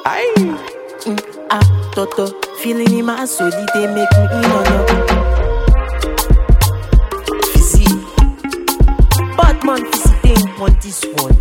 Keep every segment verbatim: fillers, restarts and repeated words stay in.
Aye. Mm, ah, Toto, feeling in my soul, they make me in on up. Fizzy, bad man, Fizzy, they want this one.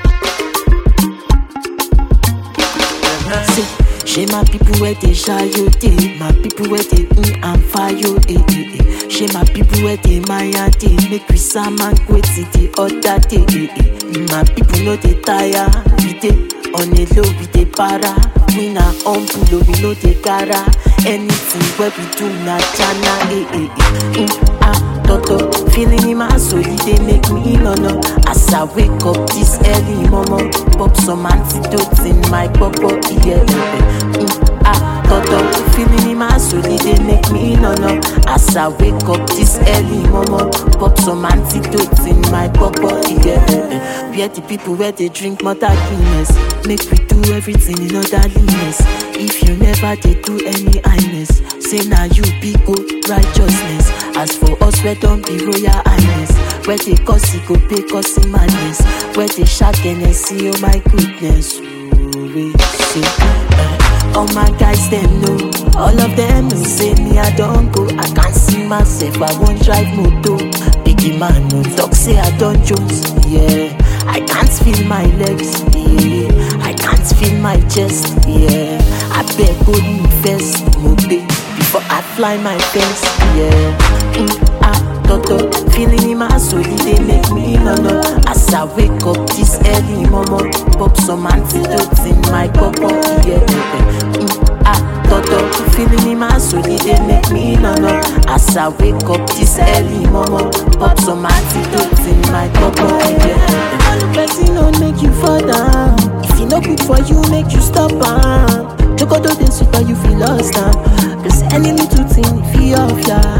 Say, she my people where they shy you day, my people where they mm and fire you, eh eh eh. She my people where they my day, make we some and quit the other day, eh eh. My people know they tire, we dey on a low, we dey para. We na humble, we know they gara. Anything where we do na jana, eh eh eh. Mm, ah, Toto, feeling in my soul, they make me no no. As I wake up this early, mama, pop some antidotes in my popo, yeah, yeah. Mm, ah, Toto, feeling in my soul, they make me no no. As I wake up this early, mama, pop some antidotes in my popo, yeah, yeah. We are the people where they drink mother Guinness. Make we do everything in orderliness. If you never they do any highness, say now you be good righteousness. As for us, we don't be royal highness. Where they cause it go pay cause madness. Where they shout and see, oh my goodness. Ooh, we say, uh, all my guys them know, all of them know. Say me I don't go, I can't see myself. I won't drive motor. Biggie man no talk, say I don't jones. Yeah, I can't feel my legs. Yeah, I can't feel my chest. Yeah, I beg go me first, mobe, before I fly my fence. Yeah, mm, ah, Toto, feeling in my soul, they make me no no. As I wake up this early, mama, pop some antidotes in my popo. Yeah, mm, ah, Toto, feeling in my soul, they make me no no. As I wake up this early, mama, pop some antidotes in my popo. Yeah, all the person don't make you fall down. If it no good for you, make you stop am. Jogo do dey sweet, but you feel lost am. Cause any little thing, feel off ya.